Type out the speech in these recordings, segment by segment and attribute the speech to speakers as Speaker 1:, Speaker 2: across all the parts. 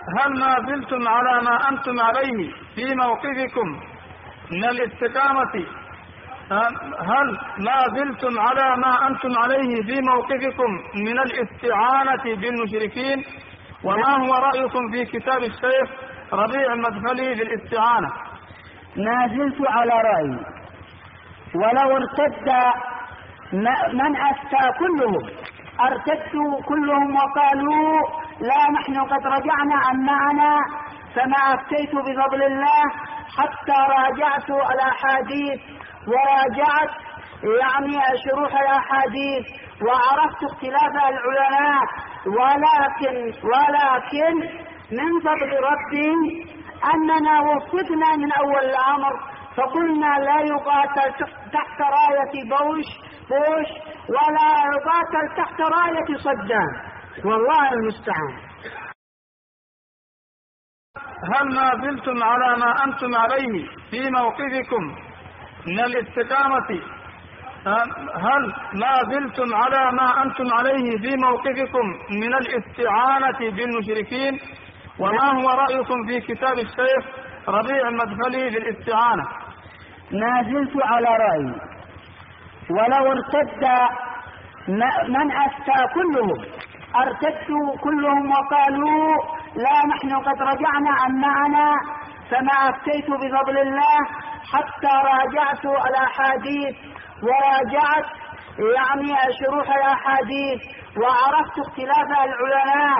Speaker 1: هل ما زلتم على ما أنتم عليه في موقفكم من الاستقامة هل ما زلتم على ما أنتم عليه في موقفكم من الاستعانة بالمشركين؟ وما هو رأيكم في كتاب الشيخ ربيع المدخلي في الاستعانة؟
Speaker 2: ما زلت على رأيي، ولو ارتد من أفتى كلهم، ارتدوا كلهم وقالوا لا نحن قد رجعنا عن معنا، فما أفتيت بفضل الله حتى راجعت الأحاديث وراجعت شروح الأحاديث وعرفت اختلاف العلماء، ولكن من فضل ربي أننا وفقنا من أول الأمر، فقلنا لا يقاتل تحت راية بوش ولا يقاتل تحت راية صدام، والله المستعان.
Speaker 1: هل ما زلتم على ما أنتم عليه في موقفكم من الاستقامة هل ما زلتم على ما أنتم عليه في موقفكم من الاستعانة بالمشركين؟ وما هو رأيكم في كتاب الشيخ ربيع المدخلي في الاستعانة؟
Speaker 2: ما زلت على رأيي، ولو ارتد من أفتى كلهم، ارتدوا كلهم وقالوا لا نحن قد رجعنا عن معنا، فما أفتيت بفضل الله حتى راجعت الأحاديث وراجعت شروح الأحاديث وعرفت اختلاف العلماء،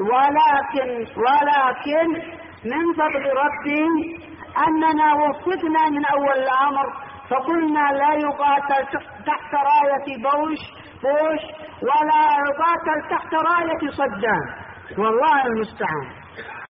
Speaker 2: ولكن من فضل ربي أننا وفقنا من أول الأمر، فقلنا لا يقاتل تحت راية بوش ولا يقاتل تحت راية صدام، والله المستعان.